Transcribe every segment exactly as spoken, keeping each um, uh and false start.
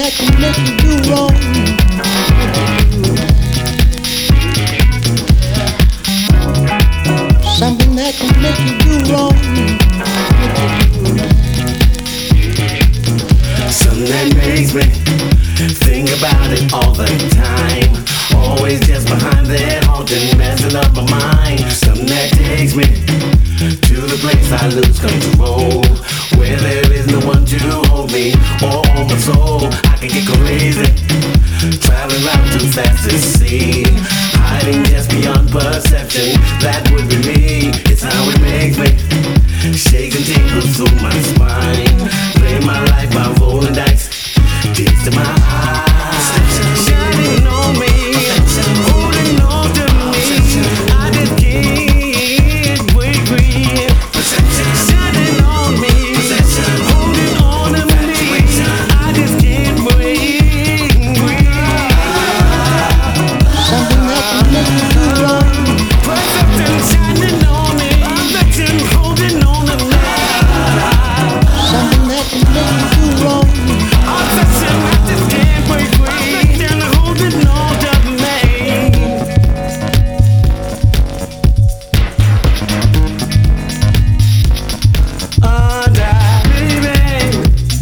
that can make you do wrong. Something that can make you do wrong. Something that makes me think about it all the time. Always just behind that haunting, messing up my mind. Something that takes me to the place I lose control, where there is no one to hold me or hold my soul. I can get crazy, traveling around too fast to see, hiding just beyond perception. That would be me. It's how it makes me shake and tingle through my spine. Play my life by rolling dice, tears to my eyes, shining on me, holding on to me. I just can't break free. Shining on me, holding on to me. I just can't break free. Something that can make you do wrong. Perfection shining on me, perfection holding on to me. Something that can make you do wrong. Perfection, I just can't break free. Perfection holding on to me. Oh, die, baby.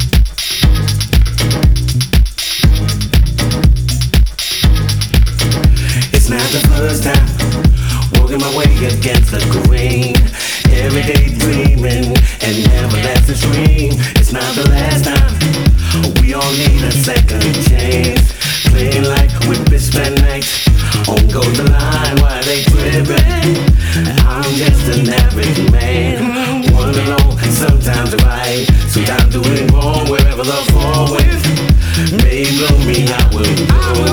It's not the first time walking my way against the grain. Every day dreaming and never lasting dream. It's not the last time. We all need a second chance. Playing like whippets at night. On goes the line while they tripping. I'm just an average man. One alone, sometimes right, sometimes doing wrong. Wherever the forward may blow me, I will go.